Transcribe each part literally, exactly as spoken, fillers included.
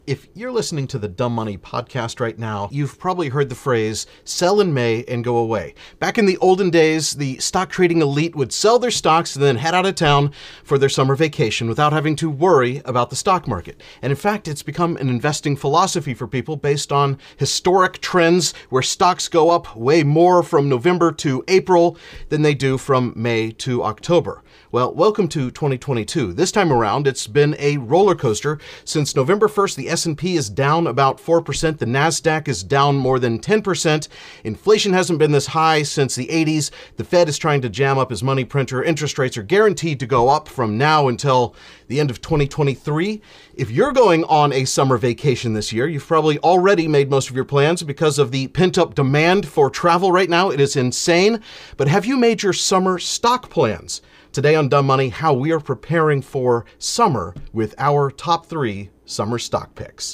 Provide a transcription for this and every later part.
If you're listening to the Dumb Money podcast right now, you've probably heard the phrase, sell in May and go away. Back in the olden days, the stock trading elite would sell their stocks and then head out of town for their summer vacation without having to worry about the stock market. And in fact, it's become an investing philosophy for people based on historic trends where stocks go up way more from November to April than they do from May to October. Well, welcome to twenty twenty-two. This time around, it's been a roller coaster. Since November first, the S and P is down about four percent. The NASDAQ is down more than ten percent. Inflation hasn't been this high since the eighties. The Fed is trying to jam up his money printer. Interest rates are guaranteed to go up from now until the end of twenty twenty-three. If you're going on a summer vacation this year, you've probably already made most of your plans because of the pent-up demand for travel right now. It is insane. But have you made your summer stock plans? Today on Dumb Money, how we are preparing for summer with our top three summer stock picks.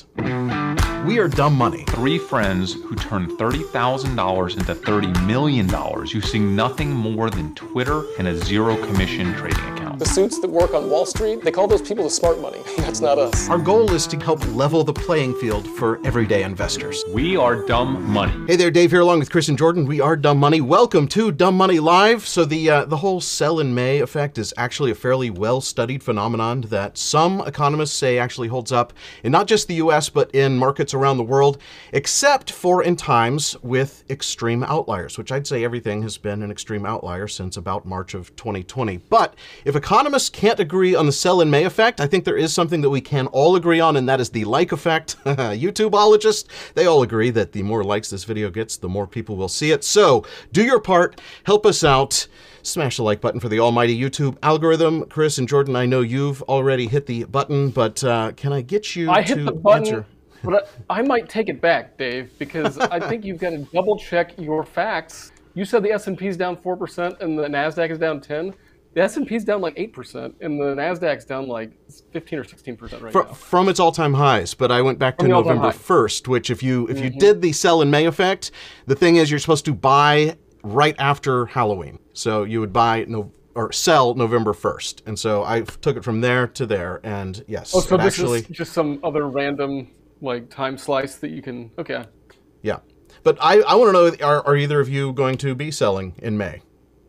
We are Dumb Money. Three friends who turned thirty thousand dollars into thirty million dollars using nothing more than Twitter and a zero commission trading account. The suits that work on Wall Street, they call those people the smart money. That's not us. Our goal is to help level the playing field for everyday investors. We are Dumb Money. Hey there, Dave here along with Chris and Jordan. We are Dumb Money. Welcome to Dumb Money Live. So the uh, the whole sell in May effect is actually a fairly well-studied phenomenon that some economists say actually holds up in not just the U S, but in markets around the world, except for in times with extreme outliers, which I'd say everything has been an extreme outlier since about March of twenty twenty. But if economists can't agree on the sell in May effect, I think there is something that we can all agree on, and that is the like effect. YouTubeologists, they all agree that the more likes this video gets, the more people will see it. So do your part, help us out. Smash the like button for the almighty YouTube algorithm. Chris and Jordan, I know you've already hit the button, but uh, can I get you I to hit the button, answer? but I, I might take it back, Dave, because I think you've got to double check your facts. You said the S and P is down four percent and the NASDAQ is down ten. The S and P is down like eight percent and the NASDAQ's down like fifteen or sixteen percent right from, now. From its all-time highs, but I went back to November first, which if you if you mm-hmm. did the sell in May effect, the thing is you're supposed to buy right after Halloween. So you would buy no or sell November first. And so I took it from there to there. And yes, oh, so this actually, is just some other random like time slice that you can, okay. Yeah. But I, I want to know, are, are either of you going to be selling in May?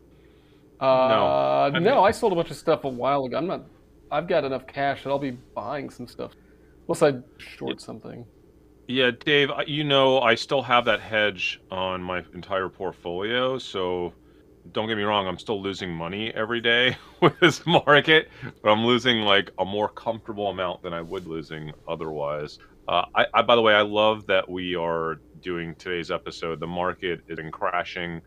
Uh, no. No, I sold a bunch of stuff a while ago. I'm not, I've got enough cash that I'll be buying some stuff. Unless I short something. Yeah, Dave, you know I still have that hedge on my entire portfolio, so don't get me wrong, I'm still losing money every day with this market, but I'm losing like a more comfortable amount than I would losing otherwise. Uh, I, I, by the way, I love that we are doing today's episode. The market is in crashing,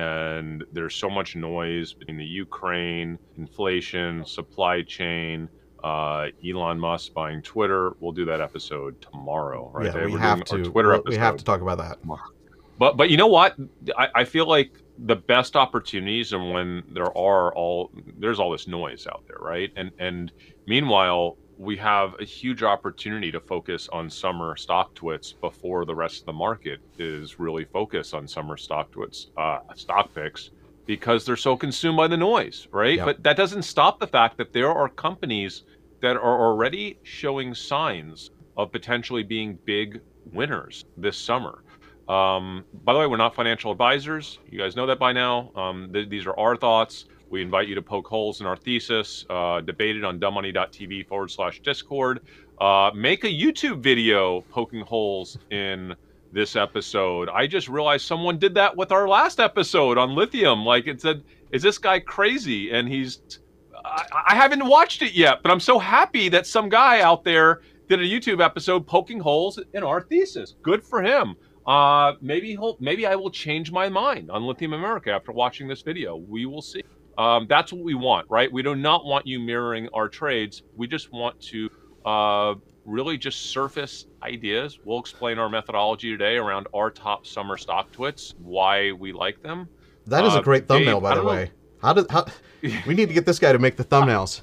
and there's so much noise between the Ukraine, inflation, supply chain, Uh, Elon Musk buying Twitter. We'll do that episode tomorrow, right? Yeah, we We're have doing to. Our Twitter we episode. have to talk about that. But but you know what? I, I feel like the best opportunities are when there are all there's all this noise out there, right? And and meanwhile, we have a huge opportunity to focus on summer stock twits before the rest of the market is really focused on summer stock twits, uh, stock picks. Because they're so consumed by the noise, right? Yep. But that doesn't stop the fact that there are companies that are already showing signs of potentially being big winners this summer. Um, by the way, we're not financial advisors. You guys know that by now. Um, th these are our thoughts. We invite you to poke holes in our thesis, uh, debate it on dumbmoney.tv forward slash Discord. Uh, make a YouTube video poking holes in this episode. I just realized someone did that with our last episode on lithium. Like it said, is this guy crazy? And he's, I, I haven't watched it yet, but I'm so happy that some guy out there did a YouTube episode poking holes in our thesis. Good for him. Uh, maybe he'll, maybe I will change my mind on Lithium America after watching this video. We will see. Um, that's what we want, right? We do not want you mirroring our trades. We just want to, uh, really just surface ideas. We'll explain our methodology today around our top summer stock twits, why we like them. That is uh, a great thumbnail, Dave, by the way. Know. How did how? We need to get this guy to make the thumbnails.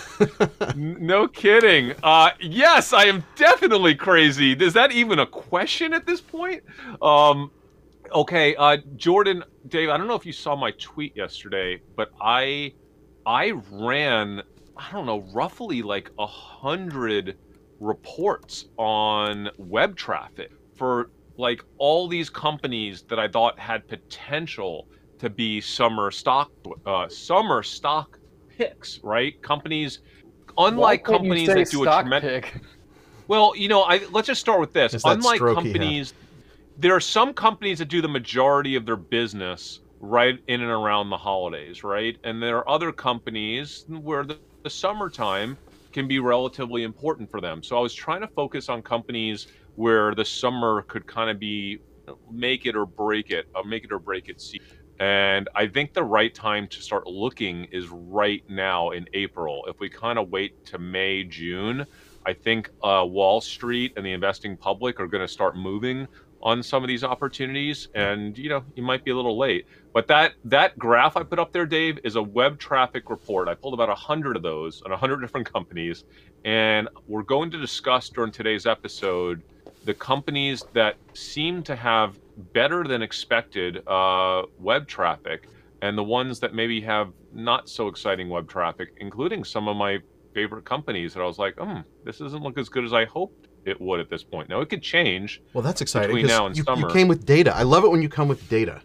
No kidding. Uh, yes, I am definitely crazy. Is that even a question at this point? Um, okay, uh, Jordan, Dave, I don't know if you saw my tweet yesterday, but I I ran, I don't know, roughly like a hundred reports on web traffic for like all these companies that I thought had potential to be summer stock uh, summer stock picks, right? Companies, unlike Why can't companies you say that do a stock tremendous. pick? Well, you know, I let's just start with this. Is that Unlike stroke he had? companies, there are some companies that do the majority of their business right in and around the holidays, right? And there are other companies where the, the summertime can be relatively important for them. So I was trying to focus on companies where the summer could kind of be make it or break it, or make it or break it season. And I think the right time to start looking is right now in April. If we kind of wait to May, June, I think uh, Wall Street and the investing public are going to start moving on some of these opportunities, and you know, you might be a little late. But that that graph I put up there, Dave, is a web traffic report. I pulled about a hundred of those on a hundred different companies, and we're going to discuss during today's episode the companies that seem to have better than expected uh, web traffic, and the ones that maybe have not so exciting web traffic, including some of my favorite companies that I was like, hmm, this doesn't look as good as I hoped it would at this point. Now, it could change. Well, that's exciting between now and because you, you summer. came with data. I love it when you come with data.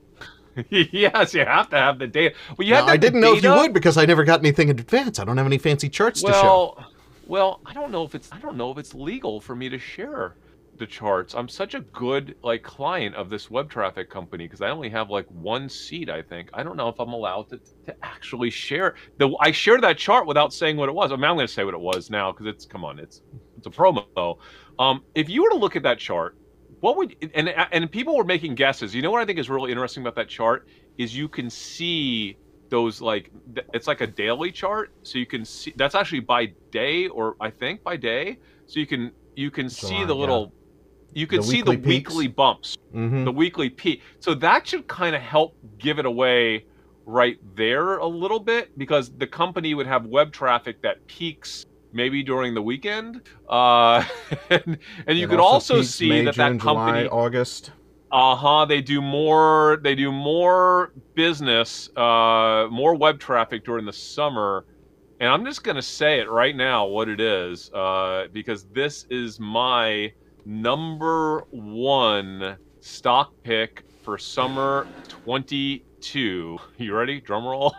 Yes, you have to have the data. Well, you Now, have to I have the didn't know if you data. would because I never got anything in advance. I don't have any fancy charts to show. Well, well, I don't know if it's I don't know if it's legal for me to share the charts. I'm such a good like client of this web traffic company because I only have like one seat, I think. I don't know if I'm allowed to, to actually share the I shared that chart without saying what it was. I mean, I'm going to say what it was now because it's come on, it's it's a promo. Um, if you were to look at that chart, what would and and people were making guesses. You know what I think is really interesting about that chart is you can see those like it's like a daily chart, so you can see that's actually by day, or I think by day, so you can you can see July, the little you can The see the weekly peaks? weekly bumps, Mhm. the weekly peak. So that should kind of help give it away right there a little bit, because the company would have web traffic that peaks maybe during the weekend, uh, and, and you It could also peaks see May, that June, that company, July, August. uh-huh, they do more they do more business, uh, more web traffic during the summer. And I'm just gonna say it right now what it is, uh, because this is my number one stock pick for summer twenty-two. You ready? Drum roll.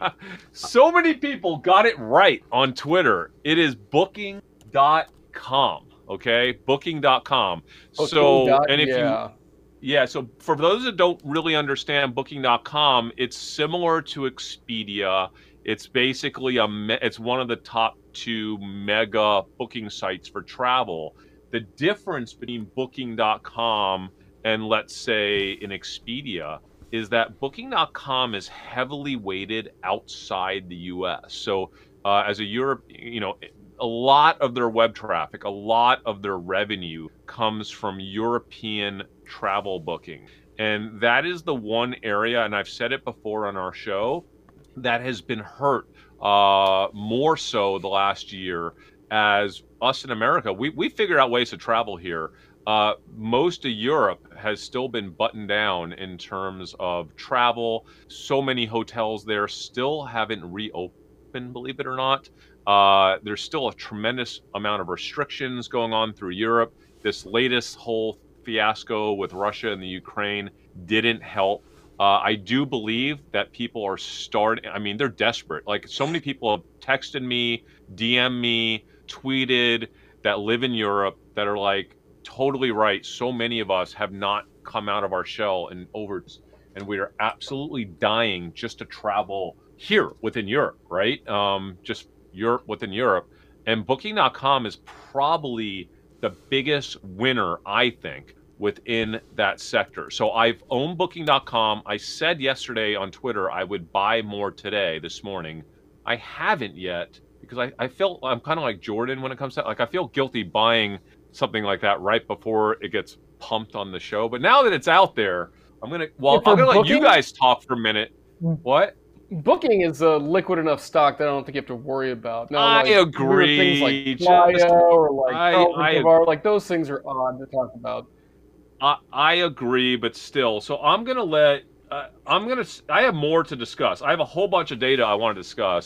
So many people got it right on Twitter. It is booking dot com. Okay, booking dot com. So, Booking. and if yeah. you yeah, so for those that don't really understand booking dot com, it's similar to Expedia. It's basically a me- it's one of the top two mega booking sites for travel. The difference between booking dot com and let's say an Expedia is that booking dot com is heavily weighted outside the U S. So uh, as a Europe, you know, a lot of their web traffic, a lot of their revenue comes from European travel booking. And that is the one area, and I've said it before on our show, that has been hurt uh, more so the last year as us in America. We, we figured out ways to travel here. Uh, most of Europe has still been buttoned down in terms of travel. So many hotels there still haven't reopened, believe it or not. Uh, there's still a tremendous amount of restrictions going on through Europe. This latest whole fiasco with Russia and the Ukraine didn't help. Uh, I do believe that people are starting, I mean, they're desperate. Like, so many people have texted me, D M'd me, tweeted that live in Europe that are like, totally right. So many of us have not come out of our shell and over, and we are absolutely dying just to travel here within Europe, right? Um, just Europe within Europe. And booking dot com is probably the biggest winner, I think, within that sector. So I've owned booking dot com. I said yesterday on Twitter I would buy more today, this morning. I haven't yet because I, I feel I'm kind of like Jordan when it comes to, like, I feel guilty buying something like that right before it gets pumped on the show. But now that it's out there, I'm going to, well, Yeah, for I'm going to let you booking? guys talk for a minute. What? Booking is a liquid enough stock that I don't think you have to worry about. Now, I like, weird agree. Things like Just- Playa or like I- Carlton I- Cavar, like those things are odd to talk about. I, I agree, but still. So I'm gonna let. Uh, I'm gonna. I have more to discuss. I have a whole bunch of data I want to discuss.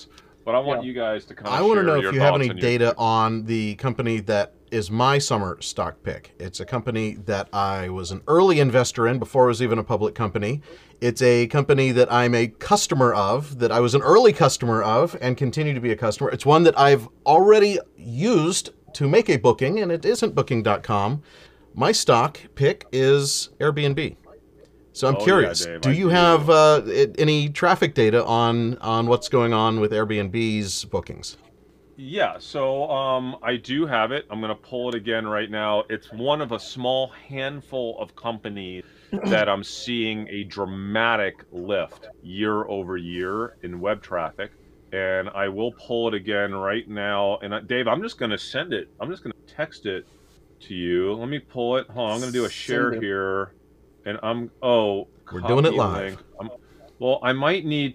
but I want Yeah. you guys to kind of I want to share know your if you have thoughts any and your- data on the company that is my summer stock pick. It's a company that I was an early investor in before it was even a public company. It's a company that I'm a customer of, that I was an early customer of and continue to be a customer. It's one that I've already used to make a booking, and it isn't booking dot com. My stock pick is Airbnb. So I'm Oh, yeah, curious, Dave, do I you do. have uh, it- any traffic data on, on what's going on with Airbnb's bookings? Yeah, so um, I do have it. I'm going to pull it again right now. It's one of a small handful of companies that I'm seeing a dramatic lift year over year in web traffic. And I will pull it again right now. And uh, Dave, I'm just going to send it. I'm just going to text it to you. Let me pull it. Hold on, I'm going to do a share Send it. here. And I'm, oh, We're doing it copy live. link. I'm, well, I might need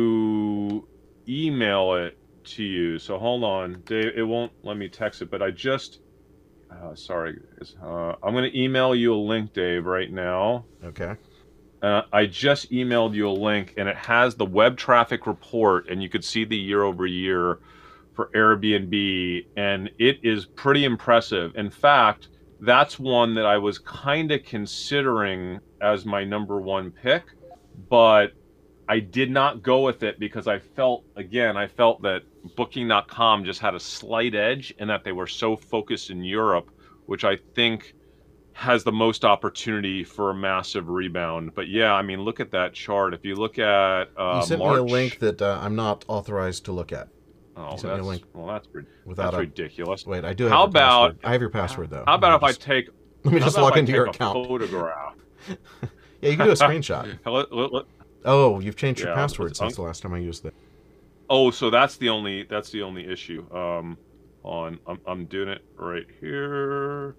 to email it to you. So hold on, Dave. It won't let me text it, but I just, uh, sorry, uh, I'm going to email you a link, Dave, right now. Okay. Uh, I just emailed you a link, and it has the web traffic report, and you could see the year over year for Airbnb, and it is pretty impressive. In fact, that's one that I was kind of considering as my number one pick, but I did not go with it because I felt, again, I felt that booking dot com just had a slight edge and that they were so focused in Europe, which I think has the most opportunity for a massive rebound. But yeah, I mean, look at that chart. If you look at uh, You sent March, me a link that uh, I'm not authorized to look at. Oh, you sent me a that's, link well, that's, rid- without that's a- ridiculous. Wait, I do have How your about- password. I have your password, though. How about if I Just- take Let me how just about if log I into your take a account. photograph? Yeah, you can do a screenshot. Let- let- let- Oh, you've changed your Yeah, password let's- since the last time I used it. Oh, so that's the only that's the only issue. Um, on I'm I'm doing it right here.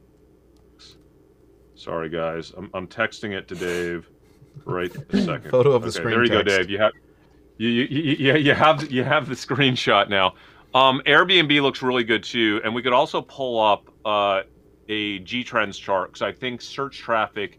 Sorry, guys. I'm I'm texting it to Dave right this second. Photo of the Okay, screen there you go, text. Dave. You have you you, you, you you have you have the screenshot now. Um, Airbnb looks really good too, and we could also pull up uh, a G Trends chart because I think search traffic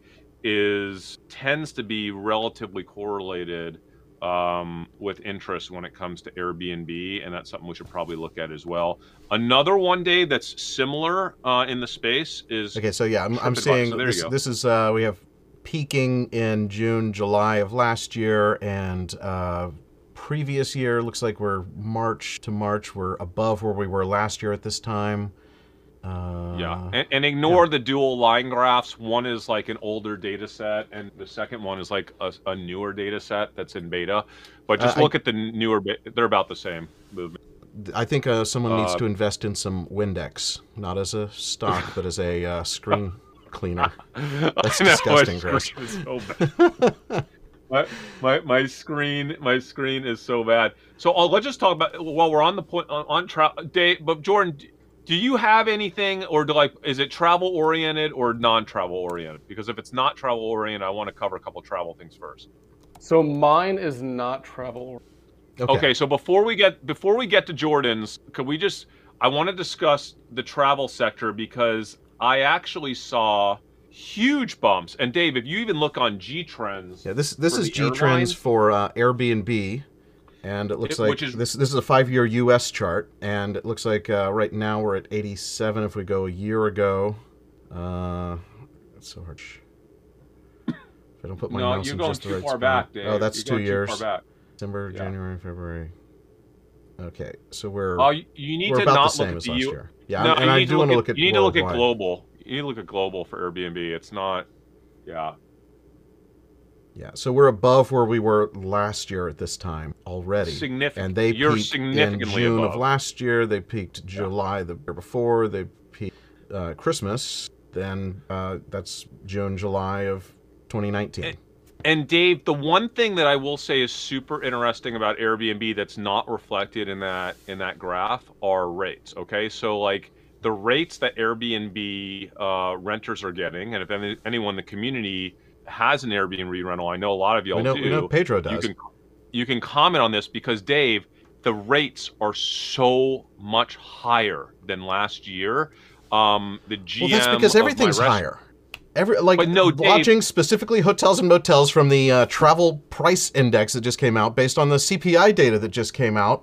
is tends to be relatively correlated um, with interest when it comes to Airbnb, and that's something we should probably look at as well. Another one, Dave, that's similar uh, in the space is Okay, so yeah, I'm, I'm TripAdvisor. seeing So there you this. go. This is uh, we have peaking in June, July of last year, and uh, previous year looks like we're March to March. We're above where we were last year at this time. Uh, Yeah, and, and ignore the dual line graphs. One is like an older data set, and the second one is like a, a newer data set that's in beta. But just Uh, I- look at the newer, ba- they're about the same movement. I think uh, someone needs Uh, to invest in some Windex, not as a stock, but as a uh, screen cleaner. That's I know, disgusting, my Chris. screen is so bad. my, my my screen my screen is so bad. So uh, let's just talk about while we're on the point on, on travel. Dave, but Jordan, do you have anything, or do like is it travel oriented or non-travel oriented? Because if it's not travel oriented, I want to cover a couple travel things first. So mine is not travel. Okay. Okay, so before we get before we get to Jordan's, could we just I want to discuss the travel sector because I actually saw huge bumps. And Dave, if you even look on G Trends, Yeah, this this for is the G Trends airlines- for uh, Airbnb, and it looks It- like which is- this this is a five-year U S chart, and it looks like uh, right now we're at eighty-seven. If we go a year ago, uh, it's so hard. If I don't put my no, mouse you're in going just the too right far spot. back, Dave. Oh, that's You're two going too years. far back. December, Yeah. January, February. Okay, so we're Oh, you, you need we're to about not the same look at as the last U. year. Yeah, No, and you I need do to want to look look at, at you need to look at worldwide. global. You need to look at global for Airbnb. It's not, yeah. Yeah, so we're above where we were last year at this time already. Significant- And they you're peaked in significantly June above. of last year. They peaked July the year before. They peaked uh, Christmas. Then uh, that's June, July of twenty nineteen. And Dave, the one thing that I will say is super interesting about Airbnb that's not reflected in that in that graph are rates. Okay, so like the rates that Airbnb uh, renters are getting, and if any, anyone in the community has an Airbnb rental, I know a lot of y'all we know, do. we know Pedro does. You can you can comment on this because Dave, the rates are so much higher than last year. Um, the G M well, that's because of my everything's rest- higher. Every like But no, Dave- lodging, specifically hotels and motels, from the uh, travel price index that just came out, based on the C P I data that just came out,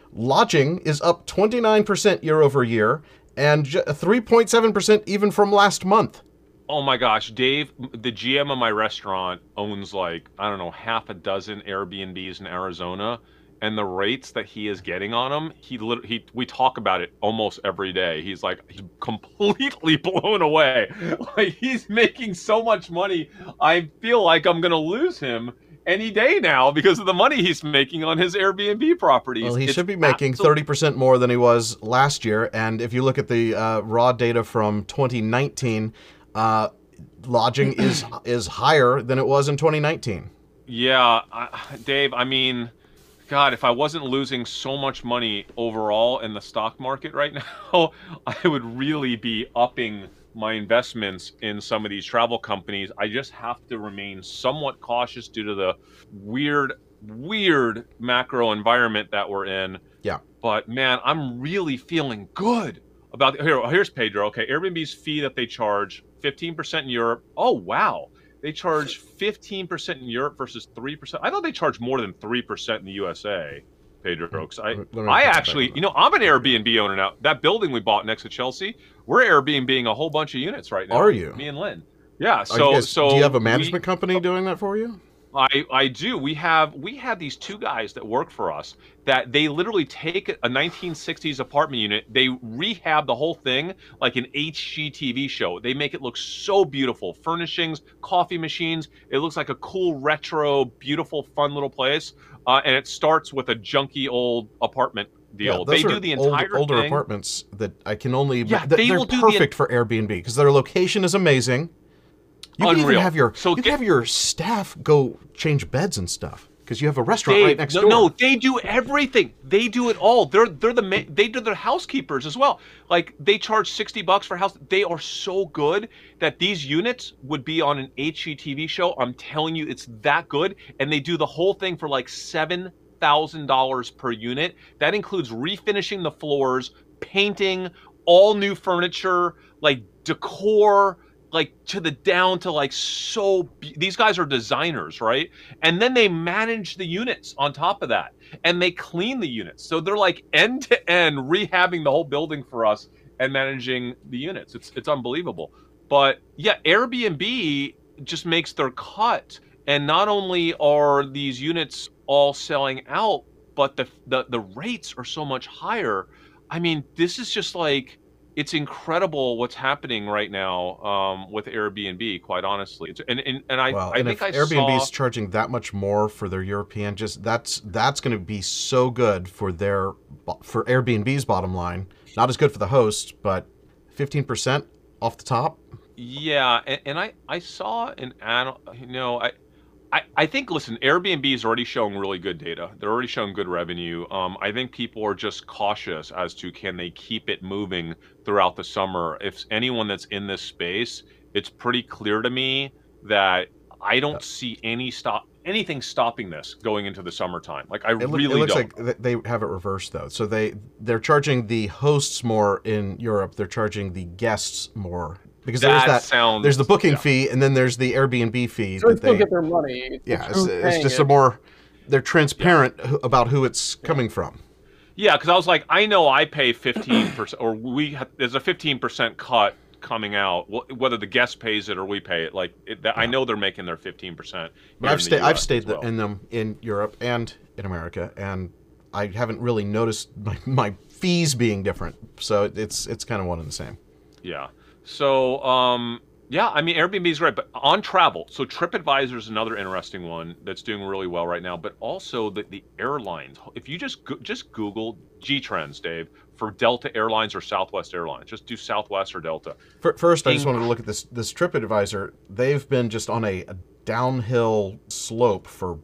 Lodging is up twenty-nine percent year over year and three point seven percent even from last month. Oh my gosh, Dave, the G M of my restaurant owns like, I don't know, half a dozen Airbnbs in Arizona. And the rates that he is getting on them, he, he we talk about it almost every day. He's like, he's completely blown away. Like, he's making so much money. I feel like I'm going to lose him any day now because of the money he's making on his Airbnb properties. Well, he it's should be making thirty percent more than he was last year. And if you look at the uh, raw data from twenty nineteen, uh, lodging is is higher than it was in twenty nineteen. Yeah, I, Dave, I mean... God, if I wasn't losing so much money overall in the stock market right now, I would really be upping my investments in some of these travel companies. I just have to remain somewhat cautious due to the weird, weird macro environment that we're in. Yeah. But man, I'm really feeling good about the, here. Here's Pedro. Okay, Airbnb's fee that they charge, fifteen percent in Europe. Oh, wow. They charge fifteen percent in Europe versus three percent. I thought they charged more than three percent in the U S A, Pedro. Because I, I actually, you know, I'm an Airbnb owner now. That building we bought next to Chelsea, we're Airbnb-ing a whole bunch of units right now. Are you? Me and Lynn. Yeah. So, guys, so do you have a management we, company doing that for you? I, I do. We have we have these two guys that work for us that they literally take a nineteen sixties apartment unit, they rehab the whole thing like an H G T V show. They make it look so beautiful. Furnishings, coffee machines. It looks like a cool, retro, beautiful, fun little place. Uh, and it starts with a junky old apartment deal. Yeah, they do the entire old, older thing. apartments that I can only... Yeah, th they they're will do perfect the, for Airbnb because their location is amazing. You can Unreal. even have your So you get, can have your staff go change beds and stuff because you have a restaurant Dave, right next no, door. No, they do everything. They do it all. They're they're the ma they do their housekeepers as well. Like they charge sixty bucks for a house. They are so good that these units would be on an H G T V show. I'm telling you, it's that good. And they do the whole thing for like seven thousand dollars per unit. That includes refinishing the floors, painting, all new furniture, like decor. Like to the down to like so these guys are designers, right? And then they manage the units on top of that and they clean the units. So they're like end to end rehabbing the whole building for us and managing the units. It's it's unbelievable. But yeah, Airbnb just makes their cut. And not only are these units all selling out, but the the, the rates are so much higher. I mean, this is just like it's incredible what's happening right now um, with Airbnb, quite honestly. It's, and, and, and I, well, I and think if I Airbnb's saw... charging that much more for their European, just that's that's going to be so good for their for Airbnb's bottom line. Not as good for the host, but fifteen percent off the top. Yeah, and, and I I saw an ad, you know, I. I, I think, listen, Airbnb is already showing really good data. They're already showing good revenue. Um, I think people are just cautious as to can they keep it moving throughout the summer. If anyone that's in this space, it's pretty clear to me that I don't see any stop anything stopping this going into the summertime. Like I it really look, it looks don't. like they have it reversed though. So they they're charging the hosts more in Europe. They're charging the guests more. Because that there's that, sounds, there's the booking yeah. fee, and then there's the Airbnb fee. So that they still they, get their money. Yeah, It's, it's, it's just a more, they're transparent yeah. about who it's coming from. Yeah, because I was like, I know I pay fifteen percent, or we have, there's a fifteen percent cut coming out, whether the guest pays it or we pay it. Like, it, yeah. I know they're making their fifteen percent. But I've, sta I've stayed well. in them in Europe and in America, and I haven't really noticed my, my fees being different. So it's it's kind of one and the same. Yeah. So, um, yeah, I mean, Airbnb is great, but on travel. So TripAdvisor is another interesting one that's doing really well right now, but also the, the airlines. If you just go, just Google G-Trends, Dave, for Delta Airlines or Southwest Airlines, just do Southwest or Delta. First, I just wanted to look at this, this TripAdvisor. They've been just on a, a downhill slope for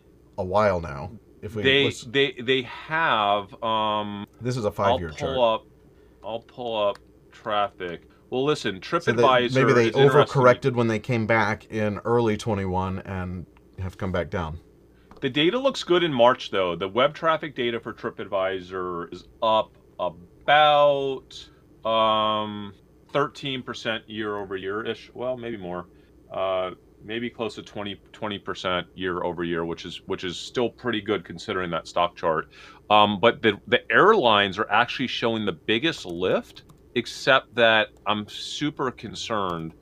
a while now. If we they, let's... they, they have... Um, this is a five-year chart. I'll pull up, I'll pull up traffic. Well, listen, TripAdvisor. So maybe they overcorrected when they came back in early twenty-one and have come back down. The data looks good in March, though. The web traffic data for TripAdvisor is up about um, thirteen percent year over year ish. Well, maybe more. Uh, maybe close to twenty percent year over year, which is which is still pretty good considering that stock chart. Um, but the the airlines are actually showing the biggest lift, except that I'm super concerned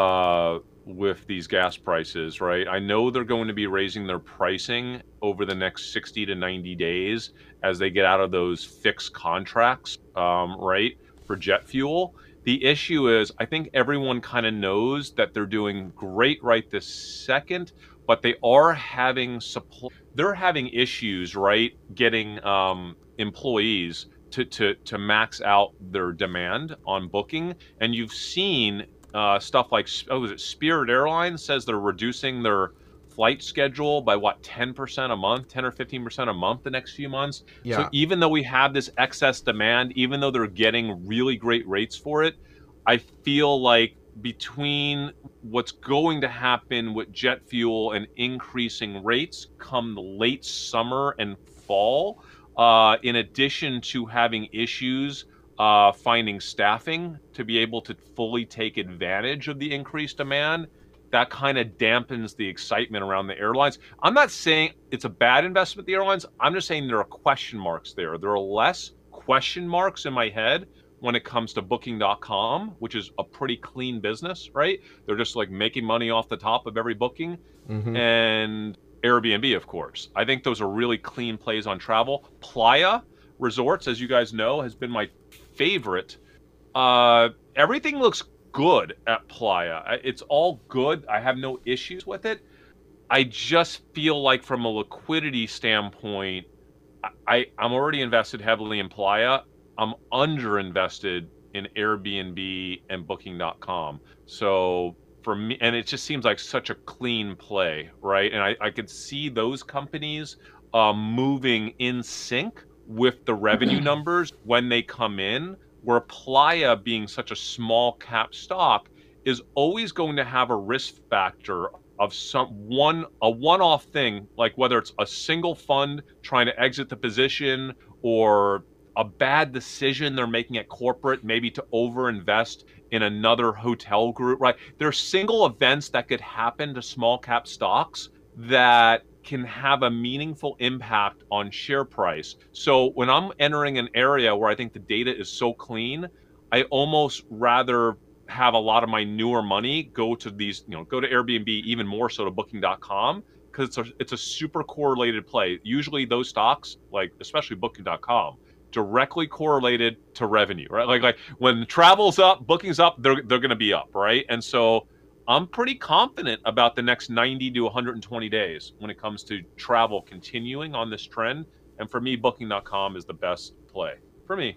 uh, with these gas prices, right? I know they're going to be raising their pricing over the next sixty to ninety days as they get out of those fixed contracts, um, right, for jet fuel. The issue is, I think everyone kind of knows that they're doing great right this second, but they are having supply, they're having issues, right, getting um, employees to, to, to max out their demand on booking. And you've seen uh, stuff like, oh, is it Spirit Airlines says they're reducing their flight schedule by what, ten percent a month, ten or fifteen percent a month the next few months. Yeah. So even though we have this excess demand, even though they're getting really great rates for it, I feel like between what's going to happen with jet fuel and increasing rates come the late summer and fall, uh, in addition to having issues uh, finding staffing to be able to fully take advantage of the increased demand, that kind of dampens the excitement around the airlines. I'm not saying it's a bad investment, the airlines. I'm just saying there are question marks there. There are less question marks in my head when it comes to booking dot com, which is a pretty clean business, right? They're just like making money off the top of every booking. Mm-hmm. And Airbnb, of course. I think those are really clean plays on travel. Playa Resorts, as you guys know, has been my favorite. Uh, everything looks good at Playa. It's all good. I have no issues with it. I just feel like from a liquidity standpoint, I, I'm already invested heavily in Playa. I'm underinvested in Airbnb and booking dot com. So for me, and it just seems like such a clean play, right? And I, I could see those companies uh, moving in sync with the revenue numbers when they come in, where Playa being such a small cap stock is always going to have a risk factor of some one a one-off thing, like whether it's a single fund trying to exit the position or a bad decision they're making at corporate, maybe to overinvest in another hotel group, right? There are single events that could happen to small cap stocks that can have a meaningful impact on share price. So when I'm entering an area where I think the data is so clean, I almost rather have a lot of my newer money go to these, you know, go to Airbnb, even more so to booking dot com, because it's a, it's a super correlated play. Usually those stocks, like especially booking dot com, directly correlated to revenue, right? Like like when travel's up, booking's up, they're they're going to be up, right? And so I'm pretty confident about the next ninety to one hundred twenty days when it comes to travel continuing on this trend. And for me, booking dot com is the best play for me.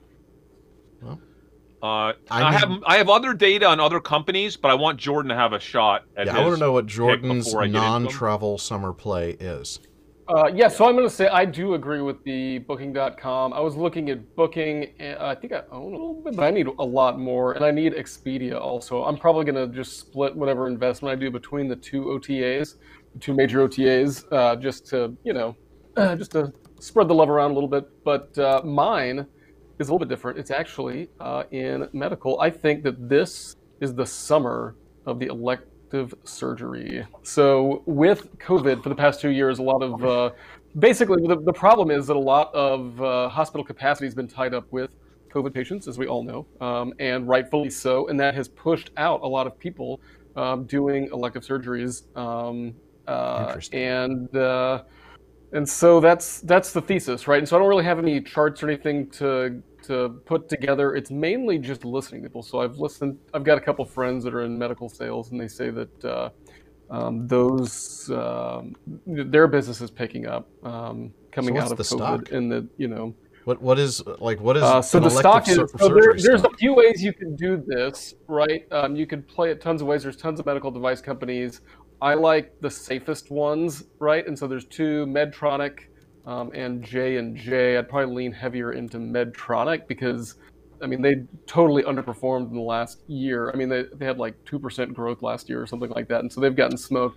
Well, uh, I, I have I have other data on other companies, but I want Jordan to have a shot at yeah, his I want to know what Jordan's pick non-travel summer play is. Uh, yeah, so I'm going to say I do agree with the booking dot com. I was looking at Booking. And I think I own a little bit, but I need a lot more. And I need Expedia also. I'm probably going to just split whatever investment I do between the two O T As, the two major O T As, uh, just to, you know, uh, just to spread the love around a little bit. But uh, mine is a little bit different. It's actually uh, in medical. I think that this is the summer of the elect surgery. So with COVID for the past two years, a lot of, uh, basically the, the problem is that a lot of uh, hospital capacity has been tied up with COVID patients, as we all know, um, and rightfully so. And that has pushed out a lot of people um, doing elective surgeries. Um, uh, and uh, and so that's that's the thesis, right? And so I don't really have any charts or anything to to put together. It's mainly just listening to people. So I've listened, I've got a couple friends that are in medical sales, and they say that uh, um, those, um, their business is picking up um, coming so out of the COVID. Stock? And that, you know. What What is, like, what is uh, So the stock is, sur- so there, there's stock? a few ways you can do this, right? Um, you could play it tons of ways. There's tons of medical device companies. I like the safest ones, right? And so there's two, Medtronic, Um, and J and J. I'd probably lean heavier into Medtronic because, I mean, they totally underperformed in the last year. I mean, they, they had like two percent growth last year or something like that, and so they've gotten smoked.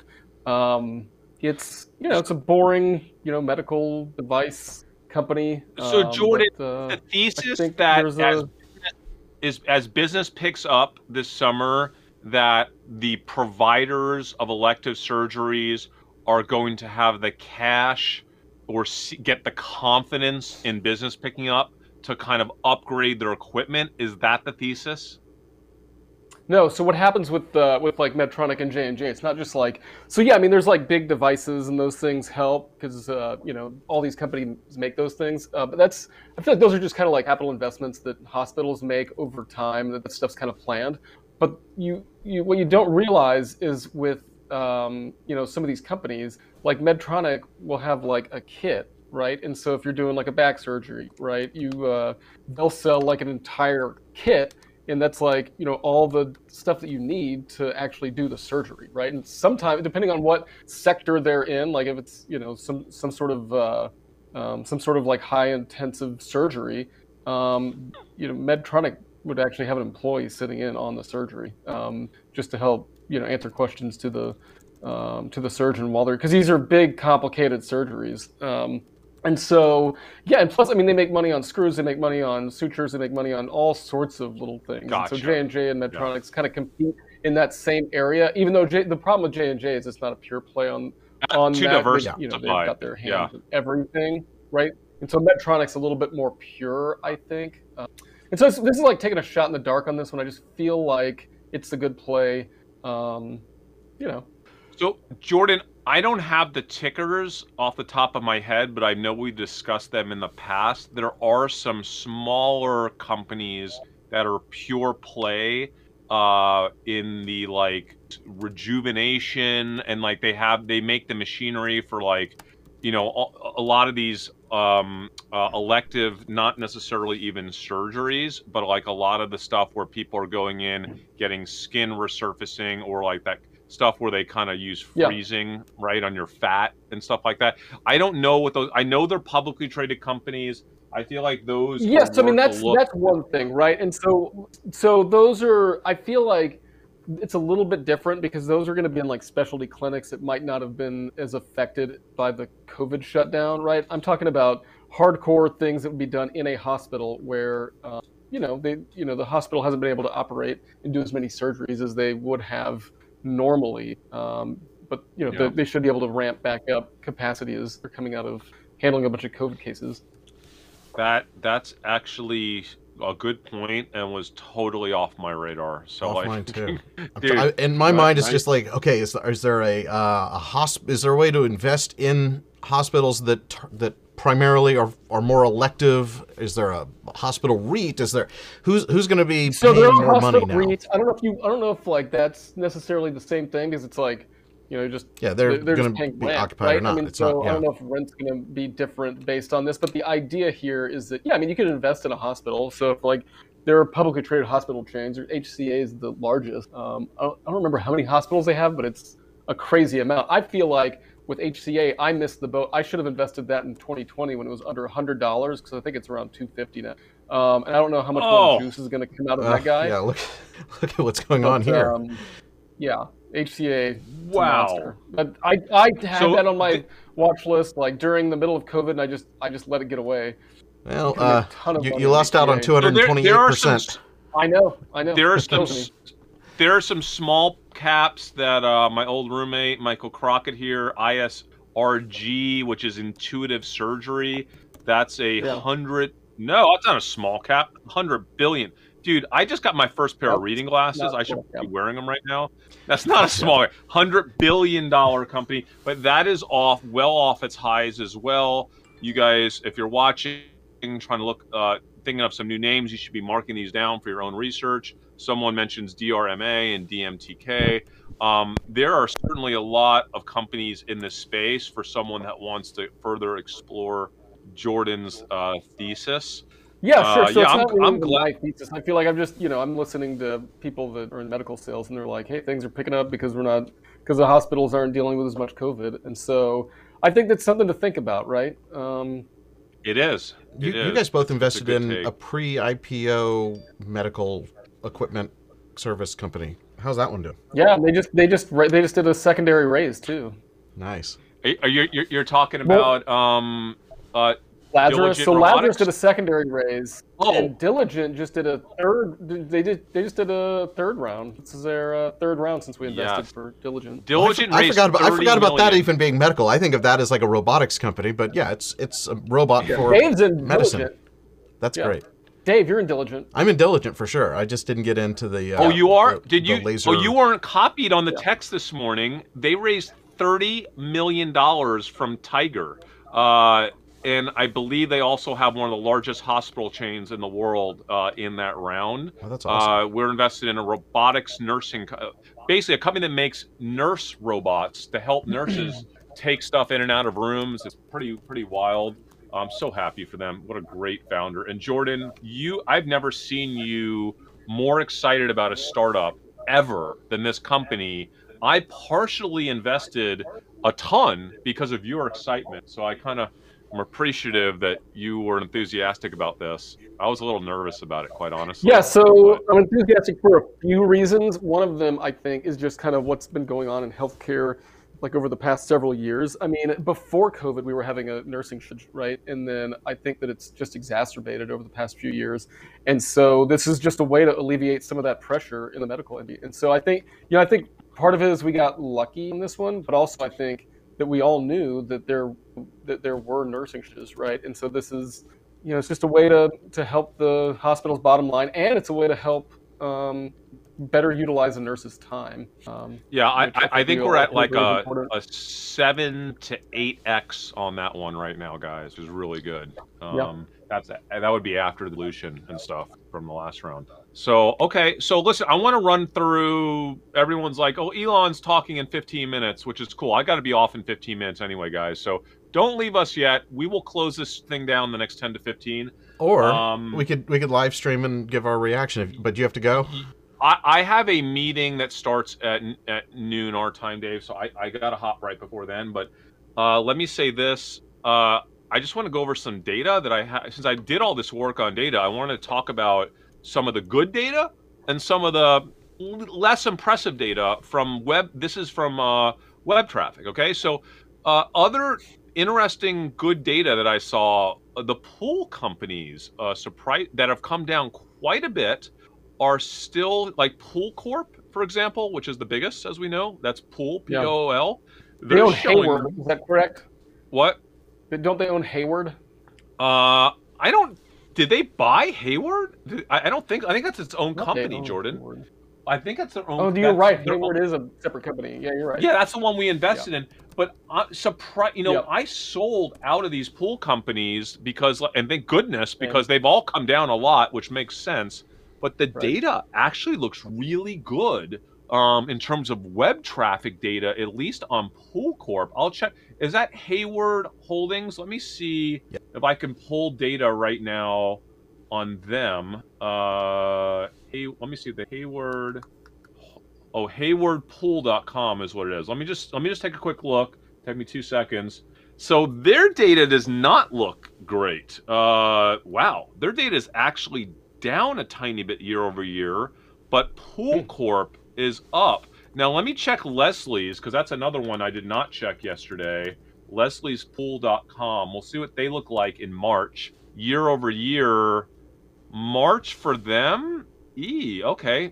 Um, it's, you know, it's a boring, you know, medical device company. So, um, Jordan, but, uh, the thesis think that there's as, a- is, as business picks up this summer, that the providers of elective surgeries are going to have the cash or see, get the confidence in business picking up to kind of upgrade their equipment? Is that the thesis? No, so what happens with uh, with like Medtronic and J and J? It's not just like so. Yeah, I mean, there's like big devices and those things help because uh, you know all these companies make those things. Uh, but that's I feel like those are just kind of like capital investments that hospitals make over time. That, that stuff's kind of planned. But you you what you don't realize is with um, you know some of these companies like Medtronic will have like a kit, right? And so if you're doing like a back surgery, right, you uh, they'll sell like an entire kit. And that's like, you know, all the stuff that you need to actually do the surgery, right? And sometimes, depending on what sector they're in, like if it's, you know, some some sort of uh, um, some sort of like high intensive surgery, um, you know, Medtronic would actually have an employee sitting in on the surgery um, just to help, you know, answer questions to the um, to the surgeon while they're because these are big, complicated surgeries. Um, And so, yeah, and plus, I mean, they make money on screws, they make money on sutures, they make money on all sorts of little things. Gotcha. And so J and J and Medtronics Yeah. kind of compete in that same area, even though J, the problem with J and J is it's not a pure play on on Too that. diversified. They, you know, they've got their hands Yeah. in everything, right? And so Medtronic's a little bit more pure, I think. Uh, and so this, this is like taking a shot in the dark on this one. I just feel like it's a good play, um, you know. So, Jordan, I don't have the tickers off the top of my head, but I know we discussed them in the past. There are some smaller companies that are pure play uh, in the like rejuvenation and like they have they make the machinery for like you know a, a lot of these um, uh, elective, not necessarily even surgeries, but like a lot of the stuff where people are going in getting skin resurfacing or like that. Stuff where they kind of use freezing, yeah. right, on your fat and stuff like that. I don't know what those. I know they're publicly traded companies. I feel like those. Yes, I mean that's that's one thing, right? And so so those are. I feel like it's a little bit different because those are going to be in like specialty clinics that might not have been as affected by the COVID shutdown, right? I'm talking about hardcore things that would be done in a hospital where. Uh, you know, they, you know, the hospital hasn't been able to operate and do as many surgeries as they would have normally, um, but you know yeah. they, they should be able to ramp back up capacity as they're coming out of handling a bunch of COVID cases. That that's actually a good point and was totally off my radar. So off like, mine too. Dude, I, in my mind, it's I, just like, okay, is, is there a uh, a hosp- Is there a way to invest in hospitals that that primarily are are more elective? Is there a hospital REIT? Is there who's who's going to be so paying there are more money hospital now? REITs. I don't know if you I don't know if like that's necessarily the same thing because it's like you know just yeah they're, they're going to to be rent, occupied right? or not. I mean, it's so not, yeah. I don't know if rent's going to be different based on this, but the idea here is that yeah, I mean you could invest in a hospital. So if like there are publicly traded hospital chains, or H C A is the largest. Um, I, don't, I don't remember how many hospitals they have, but it's a crazy amount. I feel like with H C A, I missed the boat. I should have invested that in twenty twenty when it was under one hundred dollars because I think it's around two hundred fifty dollars now. Um, and I don't know how much oh. more juice is going to come out of uh, that guy. Yeah, look, look at what's going but, on here. Um, yeah, H C A. Wow. But I I had so, that on my th- watch list like during the middle of COVID, and I just I just let it get away. Well, uh, you, you lost out on two hundred twenty-eight percent. So I know, I know. There are some, there are some small caps that uh, my old roommate Michael Crockett here, I S R G, which is Intuitive Surgery. That's a yeah. hundred. No, that's not a small cap. Hundred billion, dude. I just got my first pair nope. of reading glasses. Not I should small, be wearing them right now. That's not a small hundred billion dollar company, but that is off, well off its highs as well. You guys, if you're watching, trying to look. Uh, thinking of some new names, you should be marking these down for your own research. Someone mentions D R M A and D M T K. Um, there are certainly a lot of companies in this space for someone that wants to further explore Jordan's uh, thesis. Yeah, sure. Uh, so yeah, it's I'm, not really I'm glad. my thesis. I feel like I'm just, you know, I'm listening to people that are in medical sales, and they're like, "Hey, things are picking up because we're not, because the hospitals aren't dealing with as much COVID." And so, I think that's something to think about, right? Um, It is. You, it you is. guys both invested a in take. a pre-I P O medical equipment service company. How's that one doing? Yeah, they just they just they just did a secondary raise too. Nice. Are you you're, you're talking about um uh Lazarus. Diligent So Lazarus Robotics? did a secondary raise, Oh. and Diligent just did a third. They did. They just did a third round. This is their uh, third round since we invested Yes. for Diligent. Diligent I, raised forgot about I thirty forgot about that million. even being medical. I think of that as like a robotics company, but yeah, it's it's a robot for Dave's in medicine. Diligent. That's Yeah. great. Dave, you're in Diligent. I'm in Diligent for sure. I just didn't get into the. Uh, Oh, you are? the- Did the you? Laser... Oh, you weren't copied on the text this morning. They raised thirty million dollars from Tiger. Uh, and I believe they also have one of the largest hospital chains in the world uh, in that round. Oh, that's awesome. Uh, we're invested in a robotics nursing, co- basically a company that makes nurse robots to help nurses take stuff in and out of rooms. It's pretty pretty wild. I'm so happy for them. What a great founder. And Jordan, you I've never seen you more excited about a startup ever than this company. I partially invested a ton because of your excitement. So I kind of am appreciative that you were enthusiastic about this. I was a little nervous about it, quite honestly. Yeah, so But- I'm enthusiastic for a few reasons. One of them, I think, is just kind of what's been going on in healthcare, like over the past several years. I mean, before COVID, we were having a nursing shortage, right? And then I think that it's just exacerbated over the past few years. And so this is just a way to alleviate some of that pressure in the medical industry. And so I think, you know, I think part of it is we got lucky in this one, but also I think that we all knew that there that there were nursing shortages, right? And so this is, you know, it's just a way to to help the hospital's bottom line, and it's a way to help um, better utilize a nurse's time. Um, Yeah, I, which I, I think we we're all at like think is a, important. a seven to eight x on that one right now, guys. Which is really good. Um, Yeah. That's that would be after dilution and stuff from the last round. So okay, so listen, I want to run through. Everyone's like, oh, Elon's talking in fifteen minutes, which is cool. I got to be off in fifteen minutes anyway, guys. So don't leave us yet. We will close this thing down the next ten to fifteen. Or Um, we could we could live stream and give our reaction. If, but you have to go. I, I have a meeting that starts at, at noon our time, Dave. So I, I got to hop right before then. But uh, let me say this. Uh, I just want to go over some data that I have. Since I did all this work on data, I want to talk about some of the good data and some of the l- less impressive data from web. This is from uh, web traffic. Okay. So uh, other interesting good data that I saw, uh, the pool companies uh, surprise that have come down quite a bit are still like Pool Corp, for example, which is the biggest, as we know. That's Pool, P O O L. They own Hayward, is that correct? What? Don't they own Hayward? Uh, I don't. Did they buy Hayward? Did- I, I don't think. I think that's its own They company, own Jordan. Hayward. I think that's their own. Oh, you're that's right. their Hayward own- is a separate company. Yeah, you're right. Yeah, that's the one we invested in. But uh, surprise, you know, Yep. I sold out of these pool companies because, and thank goodness, because they've all come down a lot, which makes sense. But the Right. data actually looks really good um, in terms of web traffic data, at least on Pool Corp. I'll check. Is that Hayward Holdings? Let me see Yep. if I can pull data right now on them. Uh, hey, let me see the Hayward. Oh, hayward pool dot com is what it is. Let me just let me just take a quick look. Take me two seconds. So their data does not look great. Uh, wow, their data is actually down a tiny bit year over year, but Pool Hmm. Corp is up. Now let me check Leslie's because that's another one I did not check yesterday. Leslie's pool dot com. We'll see what they look like in March. Year over year, March for them. E okay.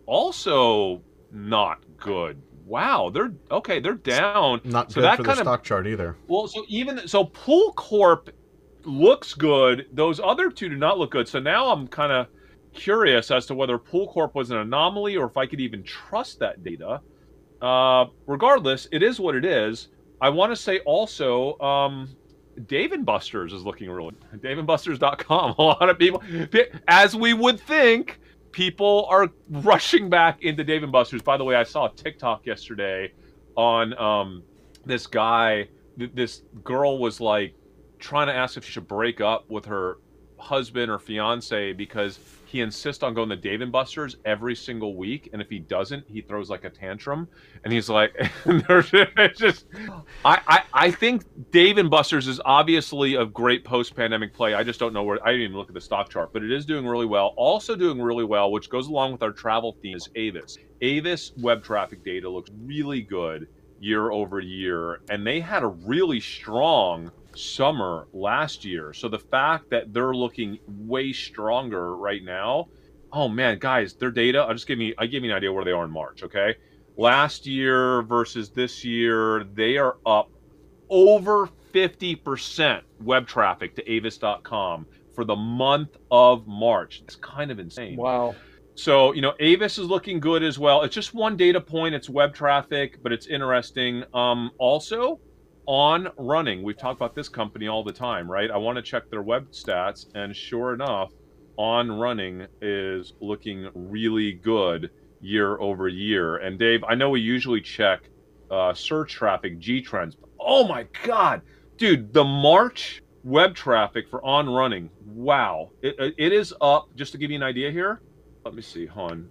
Also not good. Wow, they're okay. They're down. Not so good that for the kind of stock chart either. well, so even so, Pool Corp looks good. Those other two do not look good. So now I'm kind of curious as to whether Pool Corp was an anomaly or if I could even trust that data. Uh, regardless, it is what it is. I want to say also, um, Dave and Buster's is looking really. Dave and Buster's dot com. A lot of people, as we would think, people are rushing back into Dave and Buster's. By the way, I saw a TikTok yesterday on um, this guy. Th- this girl was like trying to ask if she should break up with her husband or fiance because he insists on going to Dave and Buster's every single week, and if he doesn't, he throws like a tantrum. And he's like, it's just, I, I, I think Dave and Buster's is obviously a great post-pandemic play. I just don't know where. I didn't even look at the stock chart, but it is doing really well. Also doing really well, which goes along with our travel theme, is Avis. Avis web traffic data looks really good year over year, and they had a really strong summer last year. So the fact that they're looking way stronger right now, oh man, guys, their data, I'll just give me I give you an idea where they are in March, okay? Last year versus this year, they are up over fifty percent web traffic to avis dot com for the month of March. It's kind of insane. Wow. So, you know, Avis is looking good as well. It's just one data point. It's web traffic, but it's interesting. Um, also, On Running. We've talked about this company all the time, right? I want to check their web stats, and sure enough, On Running is looking really good year over year. And Dave, I know we usually check uh, search traffic, G Trends. Oh my God, dude, the March web traffic for On Running, wow. It, it is up, just to give you an idea here. Let me see, hon.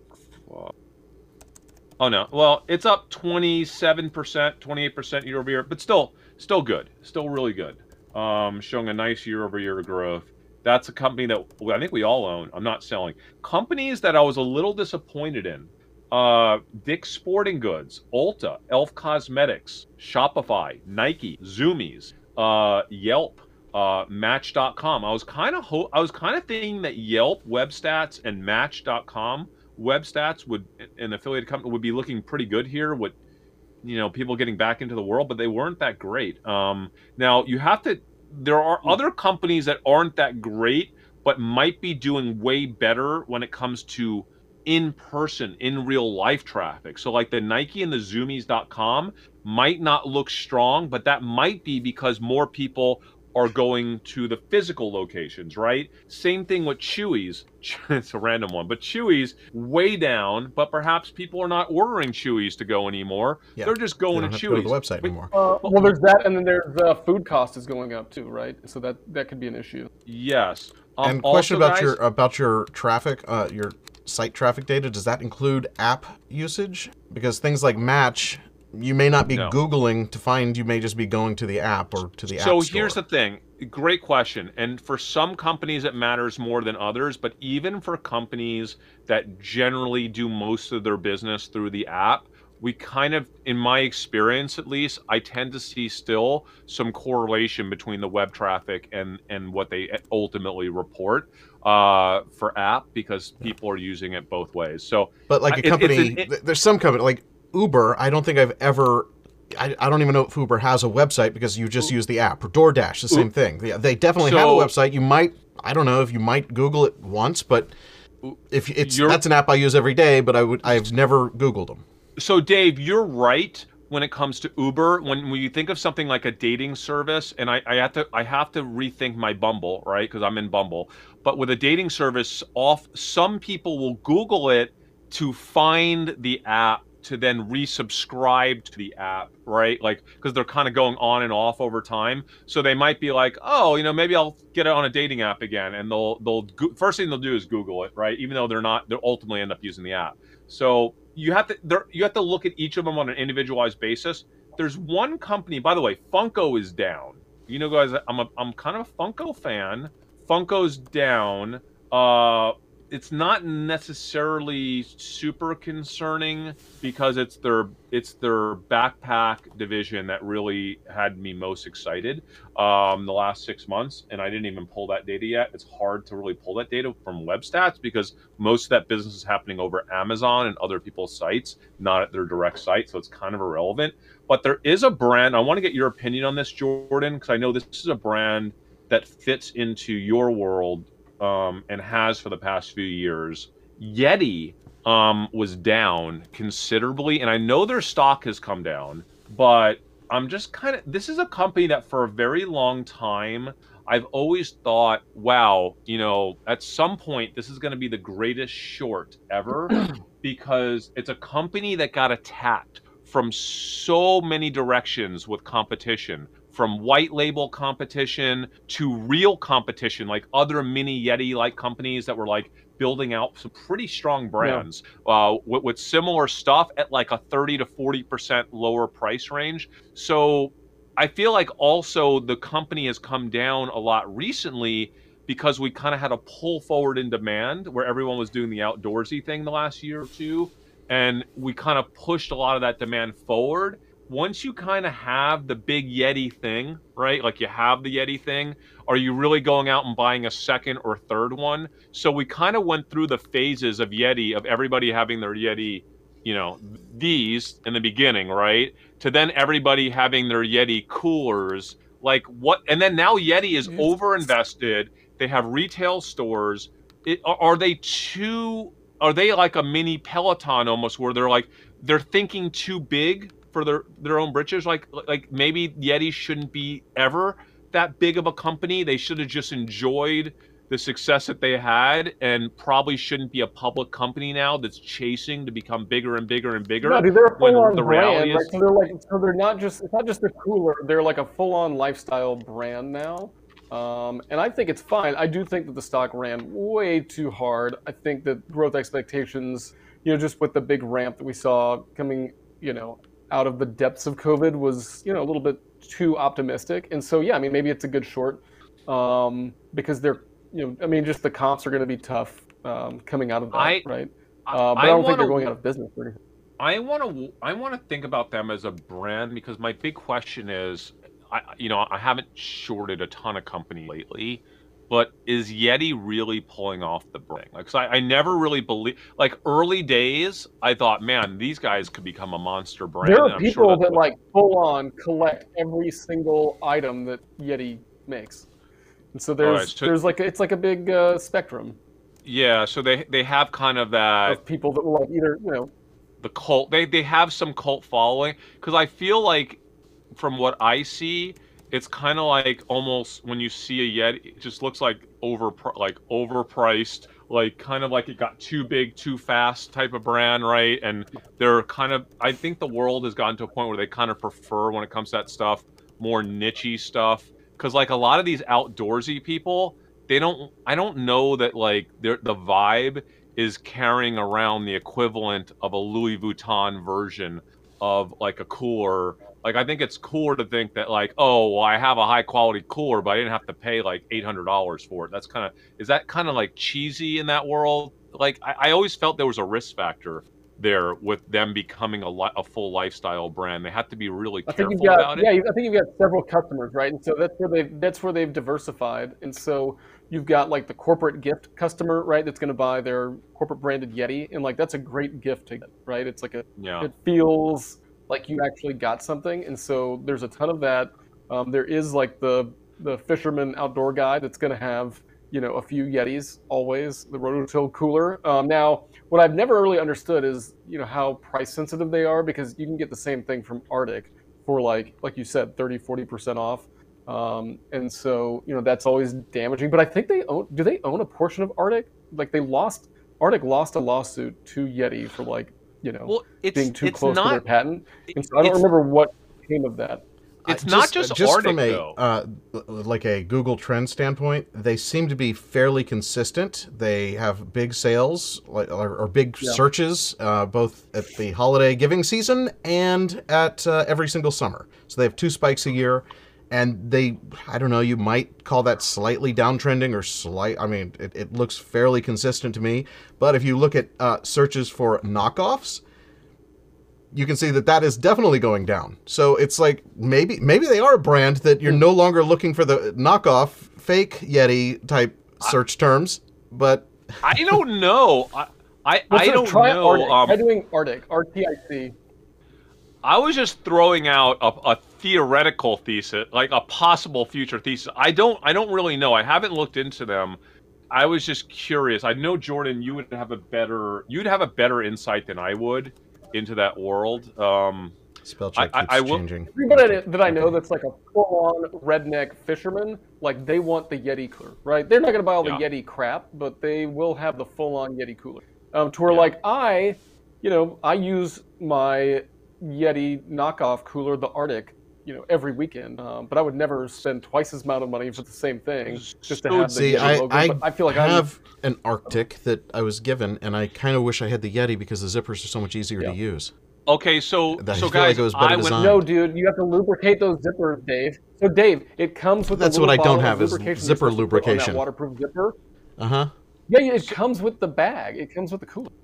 Oh no, well, it's up twenty-seven percent, twenty-eight percent year over year, but still, still good, still really good. Um, showing a nice year over year growth. That's a company that I think we all own. I'm not selling. Companies that I was a little disappointed in. Uh, Dick's Sporting Goods, Ulta, Elf Cosmetics, Shopify, Nike, Zoomies, uh, Yelp, uh, Match dot com. I was kind of ho I was kind of thinking that Yelp web stats and Match dot com web stats would, an affiliated company, would be looking pretty good here with, you know, people getting back into the world, but they weren't that great. Um, now you have to. There are other companies that aren't that great, but might be doing way better when it comes to in-person, in real life traffic. So like the Nike and the Zoomies dot com might not look strong, but that might be because more people are going to the physical locations, right? Same thing with Chewy's. It's a random one, but Chewy's way down, but perhaps people are not ordering Chewy's to go anymore. Yeah, They're just going they don't to have to go to Chewy's. the website anymore. Uh, well, there's that, and then there's uh, food cost is going up too, right? So that that could be an issue. Yes. Um, And question also, about guys, your about your traffic, uh, your site traffic data. Does that include app usage? Because things like Match, you may not be No. Googling to find. You may just be going to the app or to the So app store. here's the thing. Great question. And for some companies, it matters more than others. But even for companies that generally do most of their business through the app, we kind of, in my experience at least, I tend to see still some correlation between the web traffic and, and what they ultimately report uh, for app, because people are using it both ways. So, But like a it- it's company, an- it- th- there's some company like Uber. I don't think I've ever. I, I don't even know if Uber has a website because you just use the app. Or DoorDash, the same thing. They, they definitely have a So- website. You might, I don't know if you might Google it once, but if it's You're- that's an app I use every day, but I would I've never Googled them. So, Dave, you're right when it comes to Uber. When, when you think of something like a dating service, and I, I have to I have to rethink my Bumble, right? Because I'm in Bumble. But with a dating service, off some people will Google it to find the app to then resubscribe to the app, right? Like, because they're kind of going on and off over time. So they might be like, oh, you know, maybe I'll get it on a dating app again, and they'll they'll go first thing they'll do is Google it, right? Even though they're not, they'll ultimately end up using the app. So you have to there you have to look at each of them on an individualized basis. There's one company, by the way, Funko is down. You know, guys, I'm a I'm kind of a Funko fan. Funko's down. Uh, it's not necessarily super concerning because it's their it's their backpack division that really had me most excited um, the last six months, and I didn't even pull that data yet. It's hard to really pull that data from web stats because most of that business is happening over Amazon and other people's sites, not at their direct site, so it's kind of irrelevant. But there is a brand, I want to get your opinion on this, Jordan, because I know this is a brand that fits into your world um, and has for the past few years. Yeti um, was down considerably, and I know their stock has come down, but I'm just kind of, this is a company that for a very long time, I've always thought, wow, you know, at some point, this is going to be the greatest short ever because it's a company that got attacked from so many directions with competition, from white label competition to real competition, like other mini Yeti-like companies that were like building out some pretty strong brands yeah. uh, with, with similar stuff at like a thirty to forty percent lower price range. So I feel like also the company has come down a lot recently because we kind of had a pull forward in demand where everyone was doing the outdoorsy thing the last year or two. And we kind of pushed a lot of that demand forward. once you kind of have the big Yeti thing, right? Like you have the Yeti thing, are you really going out and buying a second or third one? So we kind of went through the phases of Yeti, of everybody having their Yeti, you know, these in the beginning, right? To then everybody having their Yeti coolers. Like what? And then now Yeti is overinvested. They have retail stores. It, are they too, are they like a mini Peloton almost, where they're like, they're thinking too big for their, their own britches? Like, like maybe Yeti shouldn't be ever that big of a company. They should have just enjoyed the success that they had, and probably shouldn't be a public company now that's chasing to become bigger and bigger and bigger. No, dude, they're a full-on the brand, is... right? So they're like, so they're not just, it's not just a cooler, they're like a full-on lifestyle brand now. Um, and I think it's fine. I do think that the stock ran way too hard. I think that growth expectations, you know, just with the big ramp that we saw coming, you know, out of the depths of COVID was, you know, a little bit too optimistic. And so, yeah, I mean, maybe it's a good short um, because they're, you know, I mean, just the comps are going to be tough um, coming out of that, I, right? Uh, but I, I don't wanna, think they're going out of business or anything. I want to, I want to think about them as a brand, because my big question is, I, you know, I haven't shorted a ton of company lately, but is Yeti really pulling off the brand? Like, 'cause I, I never really believe, like early days, I thought, man, these guys could become a monster brand. There are I'm people sure that what, like full on collect every single item that Yeti makes. And so there's right, so, there's like it's like a big uh, spectrum. Yeah, so they they have kind of that of people that will like either, you know, the cult. They they have some cult following, because I feel like from what I see, it's kind of like almost when you see a Yeti, it just looks like over like overpriced, like kind of like it got too big too fast type of brand, right? And they're kind of, I think the world has gotten to a point where they kind of prefer, when it comes to that stuff, more niche-y stuff. Because like a lot of these outdoorsy people, they don't, I don't know that like the vibe is carrying around the equivalent of a Louis Vuitton version of like a cooler. Like, I think it's cooler to think that like, oh, well, I have a high quality cooler, but I didn't have to pay like eight hundred dollars for it. That's kind of, is that kind of like cheesy in that world? Like, I, I always felt there was a risk factor there with them becoming a, li a full lifestyle brand. They have to be really careful I think you've got, about it. Yeah, I think you've got several customers, right? And so that's where they've, that's where they've diversified. And so you've got like the corporate gift customer, right? That's going to buy their corporate branded Yeti. And like, that's a great gift to get, right? It's like a, yeah. It feels like you actually got something. And so there's a ton of that. Um, there is like the, the fisherman outdoor guy that's going to have, you know, a few Yetis always, the Rototill cooler. Um, now, what I've never really understood is, you know, how price sensitive they are, because you can get the same thing from Arctic for like, like you said, thirty, forty percent off. Um, and so, you know, that's always damaging. But I think they own, do they own a portion of Arctic? Like they lost, Arctic lost a lawsuit to Yeti for like, you know, well, it's, being too it's close not, to their patent. And so I don't remember what came of that. It's uh, not just, just, just Arctic, from a though. uh, like a Google Trends standpoint, they seem to be fairly consistent. They have big sales like or, or big yeah. searches uh, both at the holiday giving season and at uh, every single summer. So they have two spikes a year, and they, I don't know, you might call that slightly downtrending or slight. I mean, it, it looks fairly consistent to me. But if you look at uh, searches for knockoffs, you can see that that is definitely going down. So it's like maybe maybe they are a brand that you're no longer looking for the knockoff fake Yeti type search I, terms, but I don't know. I I, I don't try know. Arctic. Um, try doing Arctic, R T I C. I was just throwing out a, a theoretical thesis, like a possible future thesis. I don't I don't really know. I haven't looked into them. I was just curious. I know, Jordan, you would have a better you'd have a better insight than I would into that world. Um, Spell check I, keeps I, I will, changing. Everybody that I know that's like a full-on redneck fisherman, like they want the Yeti cooler, right? They're not going to buy all the yeah. Yeti crap, but they will have the full-on Yeti cooler. Um, to where yeah. like I, you know, I use my Yeti knockoff cooler, the Arctic, you know, every weekend. Um, but I would never spend twice as amount of money for the same thing just to have the See, Yeti I, logo. I, But I feel like I I'm, have an Arctic that I was given, and I kind of wish I had the Yeti because the zippers are so much easier Yeah. to use. Okay, so I so feel like guys, it was better I went. designed. no, dude, you have to lubricate those zippers, Dave. So, Dave, it comes with That's a what little I don't bottle have of is lubrication zipper you're supposed to put on that lubrication. waterproof zipper. Uh huh. Yeah, yeah, it comes with the bag. It comes with the cooler.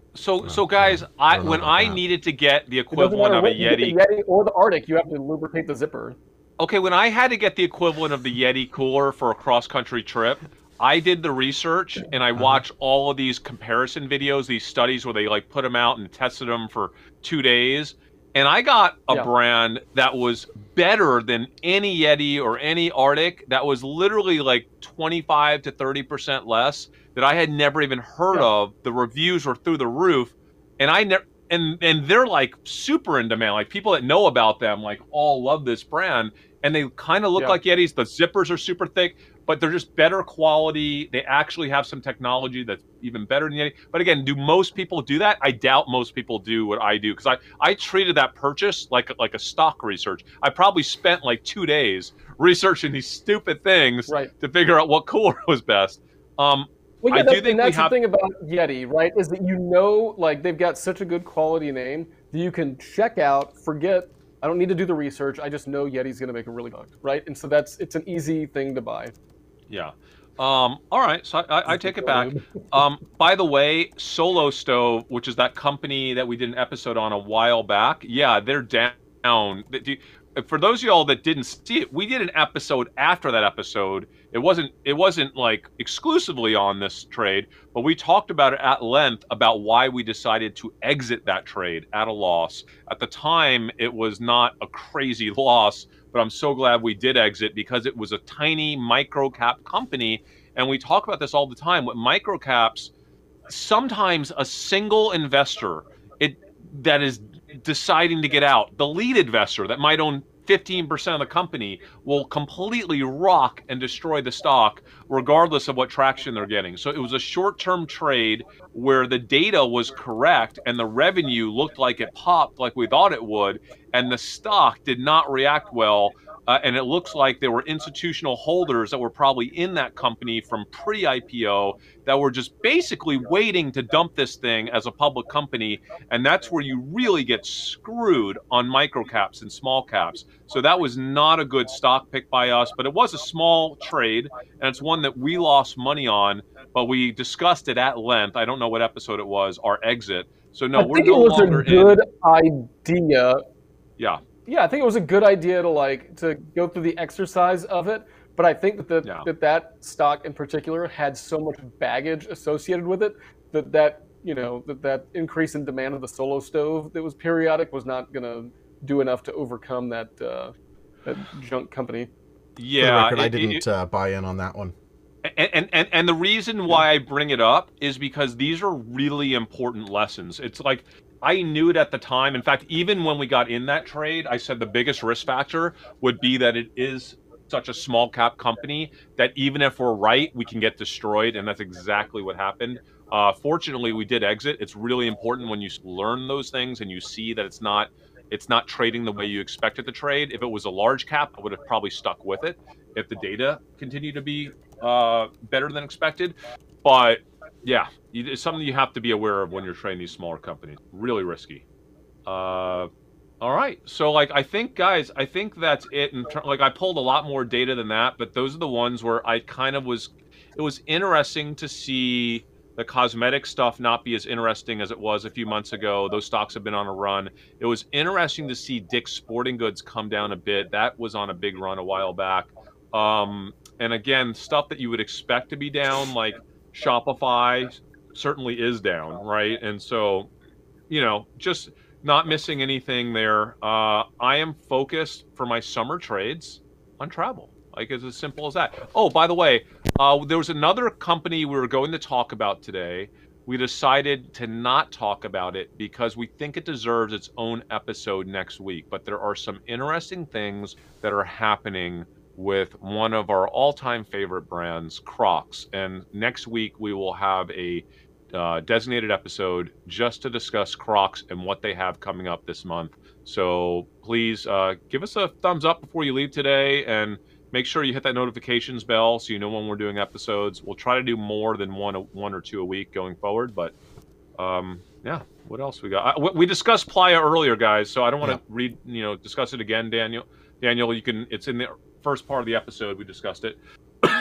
So, so guys, I, don't know when about I that. needed to get the It doesn't equivalent matter of a what you get, Yeti, the Yeti or the Arctic, you have to lubricate the zipper. okay, when I had to get the equivalent of the Yeti cooler for a cross-country trip, I did the research and I watched all of these comparison videos, these studies where they like put them out and tested them for two days. And I got a Yeah. brand that was better than any Yeti or any Arctic that was literally like twenty-five to thirty percent less that I had never even heard Yeah. of. The reviews were through the roof. And I never, and, and they're like super in demand. Like people that know about them, like all love this brand. And they kind of look Yeah. like Yetis. The zippers are super thick, but they're just better quality. They actually have some technology that's even better than Yeti. But again, do most people do that? I doubt most people do what I do because I, I treated that purchase like, like a stock research. I probably spent like two days researching these stupid things Right. to figure out what cooler was best. Um, Well, yeah, I do that's, think and we that's have- the thing about Yeti, right? Is that you know, like they've got such a good quality name that you can check out, forget. I don't need to do the research. I just know Yeti's going to make a really good, right? And so that's it's an easy thing to buy. Yeah. Um, all right. So I, I, I take it back. Um, by the way, Solo Stove, which is that company that we did an episode on a while back. Yeah, they're down. For those of y'all that didn't see it, we did an episode after that episode. It wasn't it wasn't like exclusively on this trade, but we talked about it at length about why we decided to exit that trade at a loss. At the time, it was not a crazy loss, but I'm so glad we did exit because it was a tiny micro cap company. And we talk about this all the time. With micro caps, sometimes a single investor it that is deciding to get out, the lead investor that might own fifteen percent of the company, will completely rock and destroy the stock regardless of what traction they're getting. So it was a short-term trade where the data was correct and the revenue looked like it popped like we thought it would, and the stock did not react well. Uh, and it looks like there were institutional holders that were probably in that company from pre-I P O that were just basically waiting to dump this thing as a public company. And that's where you really get screwed on micro caps and small caps. So that was not a good stock pick by us, but it was a small trade. And it's one that we lost money on, but we discussed it at length. I don't know what episode it was, our exit. So no, I we're think no it was longer a good in. idea. Yeah. Yeah, I think it was a good idea to like to go through the exercise of it, but I think that the, Yeah. that that stock in particular had so much baggage associated with it that that you know that that increase in demand of the Solo Stove that was periodic was not going to do enough to overcome that uh, that junk company. For Yeah. the record, I it- didn't it- uh, buy in on that one. And, and, and, and the reason why I bring it up is because these are really important lessons. It's like, I knew it at the time. In fact, even when we got in that trade, I said the biggest risk factor would be that it is such a small cap company that even if we're right, we can get destroyed. And that's exactly what happened. Uh, fortunately, we did exit. It's really important when you learn those things and you see that it's not it's not trading the way you expect it to trade. If it was a large cap, I would have probably stuck with it if the data continued to be uh, better than expected. But yeah, it's something you have to be aware of when you're trading these smaller companies. Really risky. Uh, all right. So like, I think guys, I think that's it. In ter- like I pulled a lot more data than that, but those are the ones where I kind of was, it was interesting to see the cosmetic stuff not be as interesting as it was a few months ago. Those stocks have been on a run. It was interesting to see Dick's Sporting Goods come down a bit. That was on a big run a while back. Um, and again, stuff that you would expect to be down, like Shopify certainly is down, right? And so, you know, just not missing anything there. Uh, I am focused for my summer trades on travel. Like, it's as simple as that. Oh, by the way, uh, there was another company we were going to talk about today. We decided to not talk about it because we think it deserves its own episode next week. But there are some interesting things that are happening with one of our all-time favorite brands, Crocs. And next week we will have a uh, designated episode just to discuss Crocs and what they have coming up this month. So please uh, give us a thumbs up before you leave today, and make sure you hit that notifications bell so you know when we're doing episodes. We'll try to do more than one, one or two a week going forward. But um, yeah, what else we got? I, we discussed Playa earlier, guys, so I don't want to yeah. read, you know, discuss it again, Daniel. Daniel, you can. It's in the first part of the episode. We discussed it.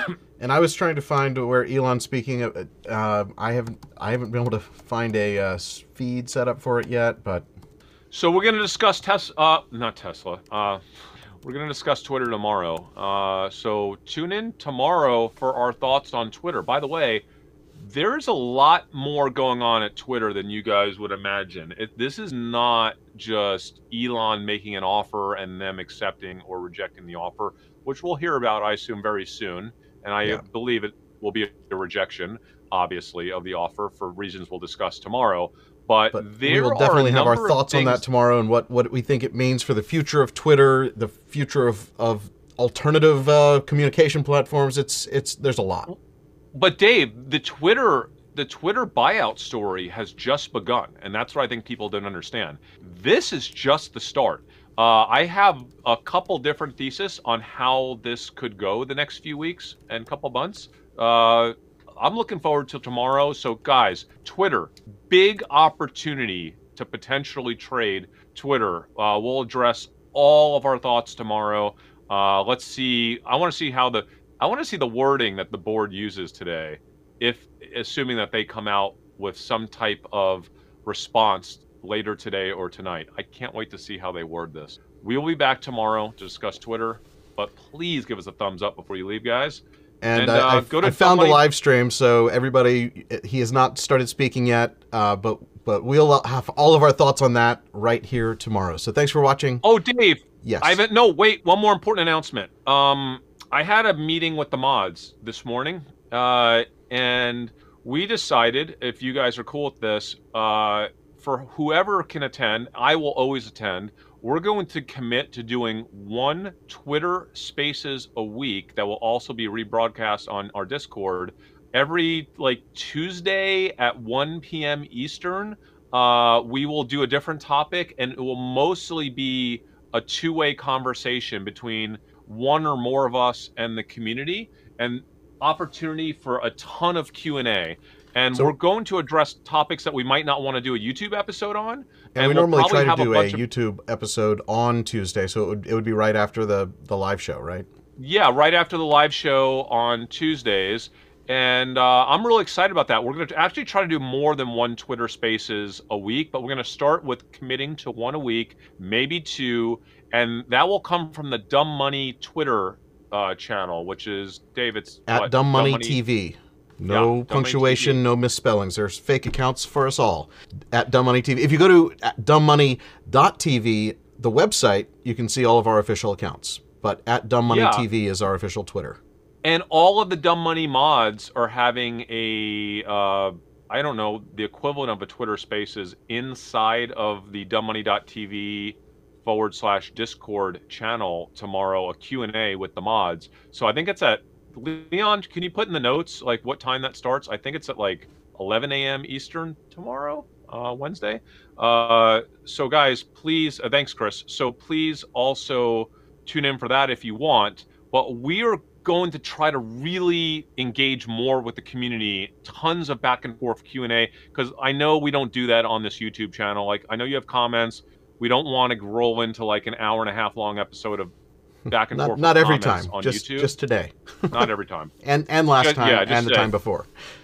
And I was trying to find where Elon's speaking. Of, uh, I haven't I haven't been able to find a uh, feed set up for it yet, but. So we're going to discuss Tesla, uh, not Tesla. Uh, we're going to discuss Twitter tomorrow. Uh, so tune in tomorrow for our thoughts on Twitter. By the way, there's a lot more going on at Twitter than you guys would imagine. It, this is not just Elon making an offer and them accepting or rejecting the offer, which we'll hear about, I assume, very soon. And I yeah. believe it will be a rejection, obviously, of the offer for reasons we'll discuss tomorrow. But, but there we will definitely have our thoughts things... on that tomorrow and what, what we think it means for the future of Twitter, the future of, of alternative uh, communication platforms. It's it's there's a lot. But Dave, the Twitter the Twitter buyout story has just begun, and that's what I think people don't understand. This is just the start. Uh, I have a couple different theses on how this could go the next few weeks and couple months. Uh, I'm looking forward to tomorrow. So guys, Twitter, big opportunity to potentially trade Twitter. Uh, we'll address all of our thoughts tomorrow. Uh, let's see. I want to see how the I want to see the wording that the board uses today, if assuming that they come out with some type of response later today or tonight. I can't wait to see how they word this. We will be back tomorrow to discuss Twitter, but please give us a thumbs up before you leave, guys. And, and I, uh, go to I found the live stream, so everybody, he has not started speaking yet, uh, but but we'll have all of our thoughts on that right here tomorrow. So thanks for watching. Oh, Dave. Yes. I haven't, no, wait, one more important announcement. Um, I had a meeting with the mods this morning, uh, and we decided, if you guys are cool with this, uh, for whoever can attend, I will always attend. We're going to commit to doing one Twitter Spaces a week that will also be rebroadcast on our Discord every like Tuesday at one p m Eastern. Uh, we will do a different topic, and it will mostly be a two-way conversation between one or more of us and the community, and opportunity for a ton of Q and A. And so, we're going to address topics that we might not want to do a YouTube episode on. And, and we we'll normally try to do a, a of... YouTube episode on Tuesday, so it would, it would be right after the, the live show, right? Yeah, right after the live show on Tuesdays. And uh, I'm really excited about that. We're going to actually try to do more than one Twitter Spaces a week, but we're going to start with committing to one a week, maybe two, and that will come from the Dumb Money Twitter uh, channel, which is, Dave, it's at what? Dumb Money Dumb Money T V. No yeah, punctuation, no misspellings. There's fake accounts for us all at Dumb Money T V. If you go to dumb money dot T V, the website, you can see all of our official accounts. But at Dumb Money T V yeah. is our official Twitter. And all of the Dumb Money mods are having a, uh, I don't know, the equivalent of a Twitter Spaces inside of the dumb money dot T V forward slash Discord channel tomorrow, a Q and A with the mods. So I think it's at, Leon, can you put in the notes like what time that starts? I think it's at like eleven a m Eastern tomorrow, uh, Wednesday. Uh, so guys, please, uh, thanks, Chris. So please also tune in for that if you want. But we are going to try to really engage more with the community, tons of back and forth Q and A, because I know we don't do that on this YouTube channel. Like, I know you have comments. We don't want to roll into like an hour and a half long episode of back and not, forth. Not every time, on just YouTube. just today. Not every time. and and last just, time yeah, and the say. time before.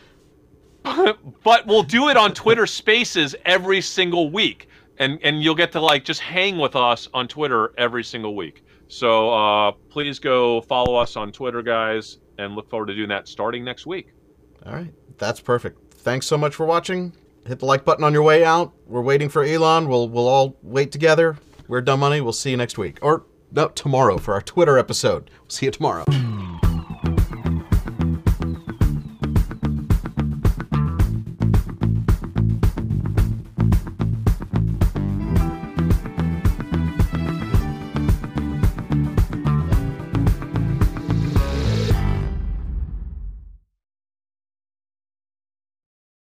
But we'll do it on Twitter Spaces every single week, and and you'll get to like just hang with us on Twitter every single week. So uh, please go follow us on Twitter, guys, and look forward to doing that starting next week. All right, that's perfect. Thanks so much for watching. Hit the like button on your way out. We're waiting for Elon. We'll we'll all wait together. We're Dumb Money. We'll see you next week. Or no, tomorrow for our Twitter episode. We'll see you tomorrow.